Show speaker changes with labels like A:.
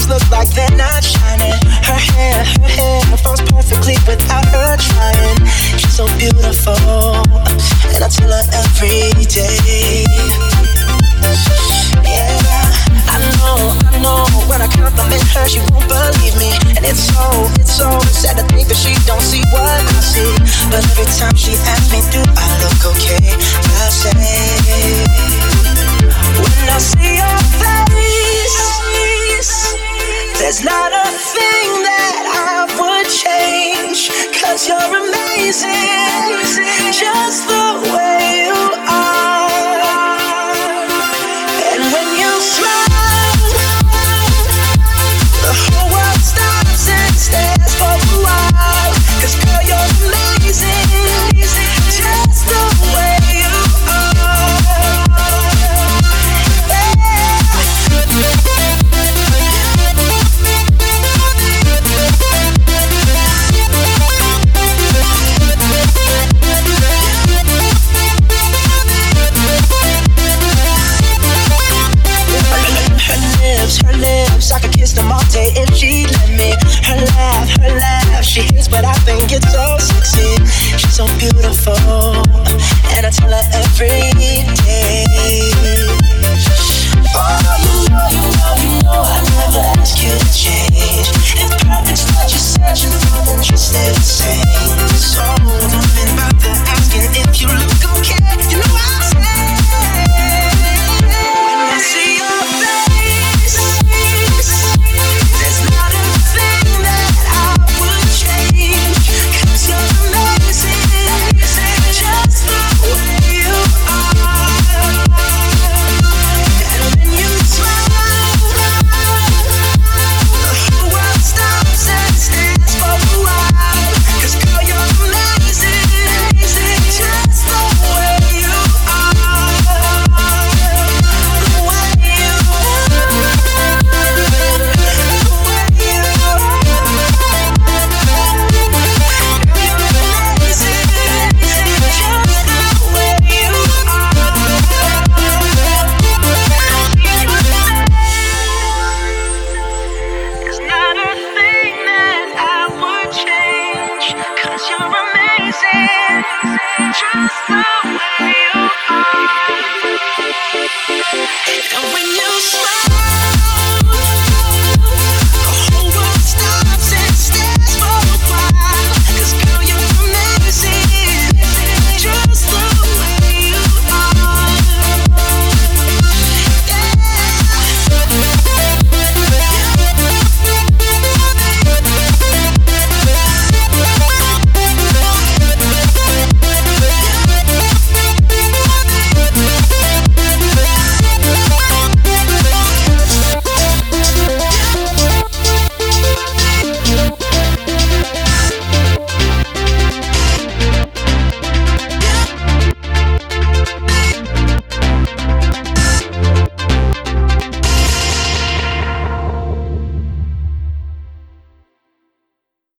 A: diamonds look like they're not shining. Her hair falls perfectly without her trying. She's so beautiful, and I tell her every day. Yeah, I know, when I compliment her, she won't believe me. And it's so sad to think that she don't see what I see. But every time she asks me, do I look okay? I say, when I see your face, there's not a thing that I would change. 'Cause you're amazing, just the way you are. And when you smile, the whole world stops and stares for a while. 'Cause girl, you're amazing, just the way you are. Her lips, I could kiss them all day if she let me. Her laugh, she hits, but I think it's so sexy. She's so beautiful, and I tell her every